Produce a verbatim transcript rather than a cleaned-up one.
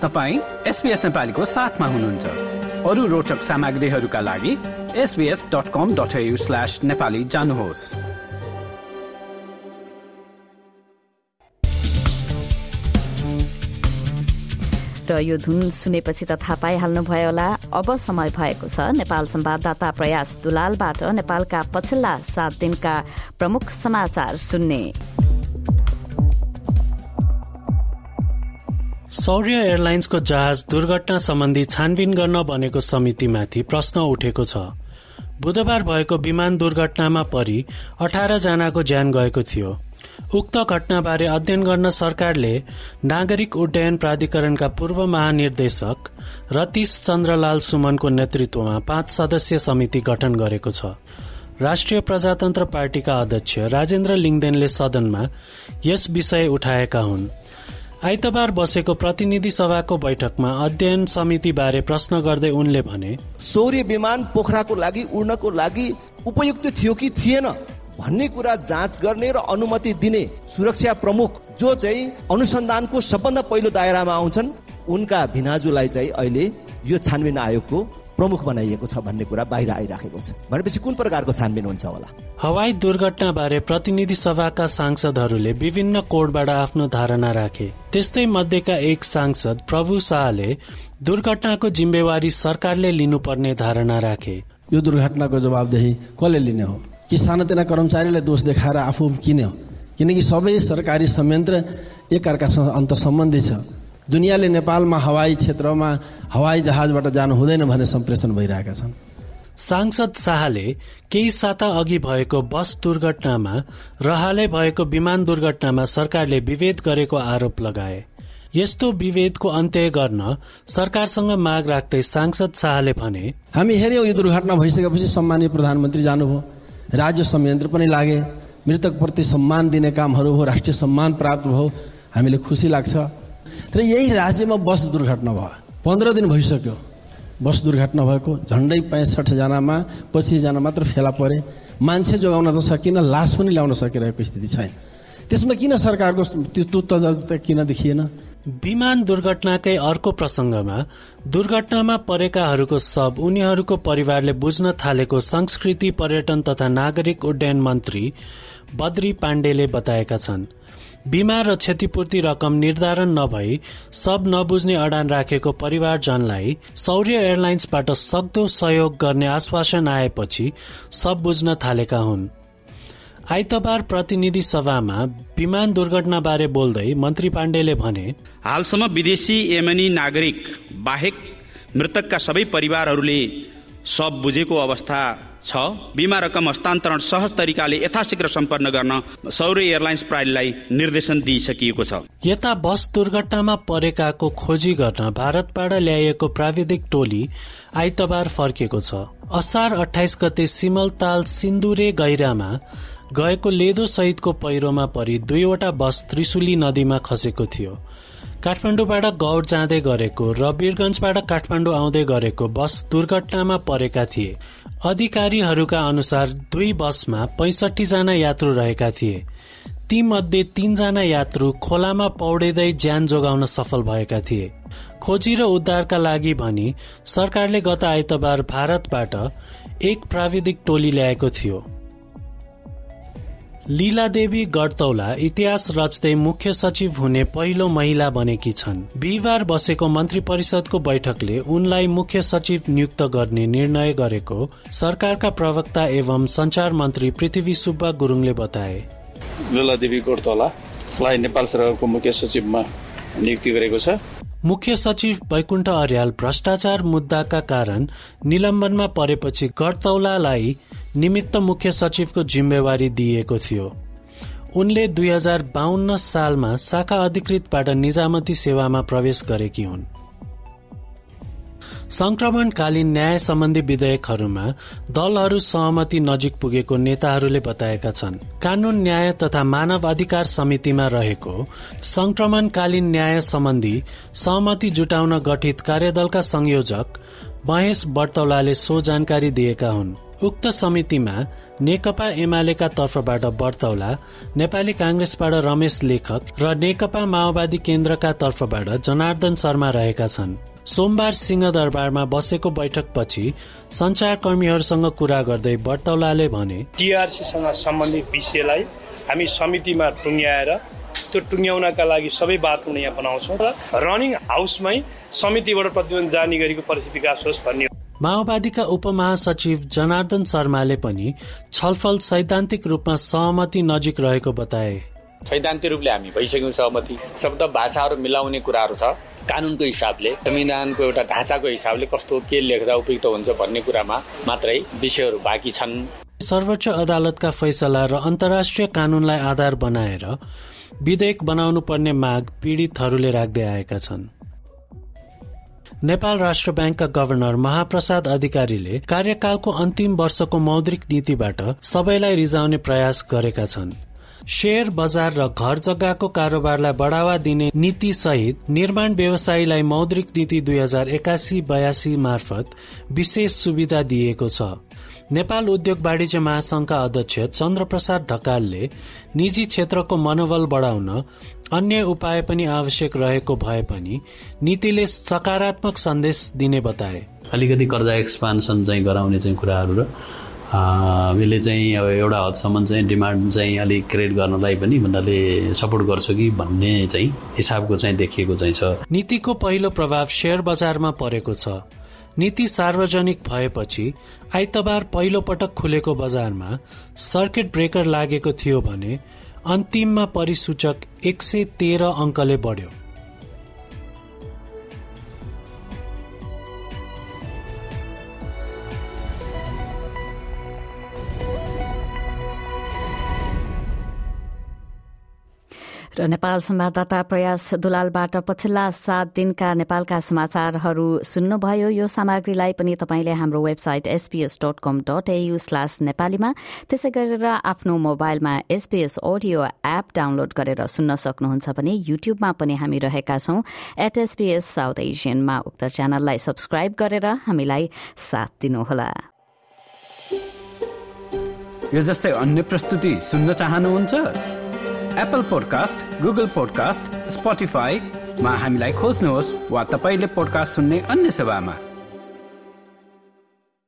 तपाईँ एसबीएस नेपालीको साथमा हुनुहुन्छ। अरू रोचक सामग्रीहरूका लागि SBS dot com dot AU slash Nepali जानुहोस्। र यो धुन सुनेपछि त थाहा पाइहाल्नुभयो होला। अब समय भएको छ नेपाल संवाददाता प्रयास दुलालबाट नेपालका पछिल्ला सात दिनका प्रमुख समाचार सुन्ने। सौर्य एयरलाइन्सको जहाज दुर्घटना सम्बन्धी छानबिन गर्न बनेको समितिमाथि प्रश्न उठेको छ। बुधबार भएको विमान दुर्घटनामा परि अठार जनाको ज्यान गएको थियो। उक्त घटनाबारे अध्ययन गर्न सरकारले नागरिक उड्डयन प्राधिकरणका पूर्व महानिर्देशक रतीश चन्द्रलाल सुमनको नेतृत्वमा पाँच सदस्यीय समिति गठन गरेको छ। राष्ट्रिय प्रजातन्त्र पार्टीका अध्यक्ष राजेन्द्र लिङदेनले सदनमा यस विषय उठाएका हुन्। आइतबार बसेको प्रतिनिधि सभाको बैठकमा अध्ययन समिति बारे प्रश्न गर्दै उनले भने, सौर्य विमान पोखराको लागि उड्नको लागि उपयुक्त थियो कि थिएन भन्ने कुरा जाँच गर्ने र अनुमति दिने सुरक्षा प्रमुख जो चाहिँ अनुसन्धानको सबभन्दा पहिलो दायरामा आउँछन् उनका भिनाजुलाई चाहिँ अहिले यो छानबिन आयोगको प्रमुख बनाइएको छ भन्ने कुरा बाहिर आइराखेको छ। भनेपछि कुन प्रकारको छानबिन हुन्छ होला? हवाई दुर्घटना बारे प्रतिनिधि सभाका सांसदहरूले विभिन्न कोणबाट आफ्नो धारणा राखे। त्यस्तै मध्येका एक सांसद प्रभु शाहले दुर्घटनाको जिम्मेवारी सरकारले लिनुपर्ने धारणा राखे। यो दुर्घटनाको जवाबदेही कसले लिने हो? कि सानोतिना कर्मचारीलाई दोष देखाएर आफू किन? किनकि सबै सरकारी संयन्त्र एकअर्कासँग अन्तर्सम्बन्धी छ। दुनियाँले नेपालमा हवाई क्षेत्रमा हवाई जहाजबाट जानु हुँदैन भन्ने सम्प्रेषण भइरहेका छन्। सांसद शाहले केही साता अघि भएको बस दुर्घटनामा र हालै भएको विमान दुर्घटनामा सरकारले विभेद गरेको आरोप लगाए। यस्तो विभेदको अन्त्य गर्न सरकारसँग माग राख्दै सांसद शाहले भने, हामी हेर्यौं यो दुर्घटना भइसकेपछि सम्मानीय प्रधानमन्त्री जानुभयो, राज्य संयन्त्र पनि लागे, मृतकप्रति सम्मान दिने कामहरू हो, राष्ट्रिय सम्मान प्राप्त भयो, हामीले खुसी लाग्छ। तर यही राज्यमा बस दुर्घटना भयो, पन्ध्र दिन भइसक्यो बस दुर्घटना भएको। झन्डै पैँसठ जनामा पच्चिस जना मात्र फेला परे। मान्छे जोगाउन त सकिन, लास पनि ल्याउन सकिरहेको स्थिति छैन। त्यसमा किन सरकारको तत्परता किन देखिएन? विमान दुर्घटनाकै अर्को प्रसंगमा दुर्घटनामा परेकाहरूको सब उनीहरूको परिवारले बुझ्न थालेको संस्कृति, पर्यटन तथा नागरिक उड्डयन मन्त्री बद्री पाण्डेले बताएका छन्। बीमा र क्षतिपूर्ति रकम निर्धारण नभई सब नबुझ्ने अडान राखेको परिवारजनलाई सौर्य एयरलाइन्सबाट सक्दो सहयोग गर्ने आश्वासन आएपछि सब बुझ्न थालेका हुन्। आइतबार प्रतिनिधि सभामा विमान दुर्घटना बारे बोल्दै मन्त्री पाण्डेले भने, हालसम्म विदेशी यमनी नागरिक बाहेक मृतकका सबै परिवारहरूले सब बुझेको अवस्था छ। बीमा रकम हस्तान्तरण सहज तरिकाले यथाशीघ्र सम्पन्न गर्न सौर्य एयरलाइन्स प्रणालीलाई निर्देशन दिइसकिएको छ। यता बस दुर्घटनामा परेकाको खोजी गर्न भारतबाट ल्याइएको प्राविधिक टोली आइतबार फर्केको छ। असार अठाइस गते सिमलताल सिन्दुरे गैरामा गएको लेदो सहितको पहिरोमा परि दुईवटा बस त्रिशुली नदीमा खसेको थियो। काठमाडौँबाट गौर जाँदै गरेको र वीरगञ्जबाट काठमाडौँ आउँदै गरेको बस दुर्घटनामा परेका थिए। अधिकारीहरूका अनुसार दुई बसमा पैंसठी जना यात्रु रहेका थिए। ती मध्ये तीनजना यात्रु खोलामा पौडिँदै ज्यान जोगाउन सफल भएका थिए। खोजी र उद्धारका लागि भनी सरकारले गत आइतबार भारतबाट एक प्राविधिक टोली ल्याएको थियो। लीलादेवी गडतौला इतिहास रच्दै मुख्य सचिव हुने पहिलो महिला बनेकी छन्। बिहिबार बसेको मन्त्री परिषदको बैठकले उनलाई मुख्य सचिव नियुक्त गर्ने निर्णय गरेको सरकारका प्रवक्ता एवं संचार मन्त्री पृथ्वी सुब्बा गुरुङले बताए। लीलादेवी गडतौलालाई नेपाल सरकारको मुख्य सचिवमा नियुक्ति गरेको छ। मुख्य सचिव वैकुण्ठ अर्याल भ्रष्टाचार मुद्दाका कारण निलम्बनमा परेपछि गडतौलालाई निमित्त मुख्य सचिवको जिम्मेवारी दिएको थियो। उनले दुई हजार बाहन्न सालमा शाखा अधिकृतबाट निजामती सेवामा प्रवेश गरेकी हुन्। संक्रमणकालीन न्याय सम्बन्धी विधेयकहरूमा दलहरू सहमति नजिक पुगेको नेताहरूले बताएका छन्। कानून न्याय तथा मानव अधिकार समितिमा रहेको संक्रमणकालीन न्याय सम्बन्धी सहमति जुटाउन गठित कार्यदलका संयोजक महेश बर्तौलाले सो जानकारी दिएका हुन्। उक्त समितिमा नेकपा एमालेका तर्फबाट बर्तौला, नेपाली कांग्रेसबाट रमेश लेखक र नेकपा माओवादी केन्द्रका तर्फबाट जनार्दन शर्मा रहेका छन्। सोमबार सिंहदरबारमा बसेको बैठकपछि सञ्चारकर्मीहरूसँग कुरा गर्दै बर्तौलाले भने, टीआरसीसँग सम्बन्धित विषयलाई हामी समितिमा टुङ्ग्याएर त्यो टुङ्ग्याउनका लागि सबै बातहरू यहाँ बनाउँछौँ र रनिङ हाउसमै समितिबाट प्रतिवेदन जारी गरेको परिस्थिति विकास होस् भन्ने। माओवादीका उपमहासचिव जनार्दन शर्माले पनि छलफल सैद्धान्तिक रूपमा सहमति नजिक रहेको बताए। सैद्धान्तिक रूपले हामी भइसक्यौँ सहमति। शब्द भाषाहरू मिलाउने कुराहरू छ। कानुनको हिसाबले, संविधानको एउटा ढाँचाको हिसाबले कस्तो के लेख्दा उपयुक्त हुन्छ भन्ने कुरामा मात्रै विषयहरू बाँकी छन्। सर्वोच्च अदालतका फैसला र अन्तर्राष्ट्रिय कानूनलाई आधार बनाएर विधेयक बनाउनु पर्ने माग पीडितहरूले राख्दै आएका छन्। नेपाल राष्ट्र ब्याङ्कका गभर्नर महाप्रसाद अधिकारीले कार्यकालको अन्तिम वर्षको मौद्रिक नीतिबाट सबैलाई रिजाउने प्रयास गरेका छन्। शेयर बजार र घर जग्गाको कारोबारलाई बढ़ावा दिने नीति सहित निर्माण व्यवसायीलाई मौद्रिक नीति दुई हजार एकासी बयासी मार्फत विशेष सुविधा दिएको छ। नेपाल उद्योग वाणिज्य महासंघका अध्यक्ष चन्द्र प्रसाद ढकालले निजी क्षेत्रको मनोबल बढ़ाउन अन्य उपाय पनि आवश्यक रहेको भए पनि नीतिले सकारात्मक सन्देश दिने बताए। अलिकति कर्जा एक्सपान्सन चाहिँ गराउने चाहिँ कुराहरू र यसले चाहिँ अब एउटा हदसम्म चाहिँ डिमान्ड चाहिँ अलिक क्रिएट गर्नलाई पनि भन्नाले सपोर्ट गर्छ कि भन्ने चाहिँ हिसाबको चाहिँ देखिएको चाहिँ छ। नीतिको पहिलो प्रभाव शेयर बजारमा परेको छ। नीति सार्वजनिक भएपछि आइतबार पहिलो पटक खुलेको बजारमा सर्किट ब्रेकर लागेको थियो भने अन्तिममा परिसूचक एक सय तेह्र अंकले बढ्यो। र नेपाल संवाददाता प्रयास दुलालबाट पछिल्ला सात दिनका नेपालका समाचारहरू सुन्नुभयो। यो सामग्रीलाई पनि तपाईंले हाम्रो website SBS dot com dot AU slash नेपालीमा त्यसै गरेर आफ्नो मोबाइलमा एसपीएस अडियो एप डाउनलोड गरेर सुन्न सक्नुहुन्छ भने युट्युबमा पनि हामी रहेका छौं एट एसपीएस साउथ एसियनमा। उक्त च्यानललाई सब्स्क्राइब गरेर हामीलाई साथ दिनुहोला। यो जस्तै अन्य प्रस्तुति सुन्न चाहनुहुन्छ? एप्पल पोडकास्ट, गुगल पोडकास्ट, स्पोटिफाईमा हामीलाई खोज्नुहोस् वा तपाईले पोडकास्ट सुन्ने अन्य सेवामा।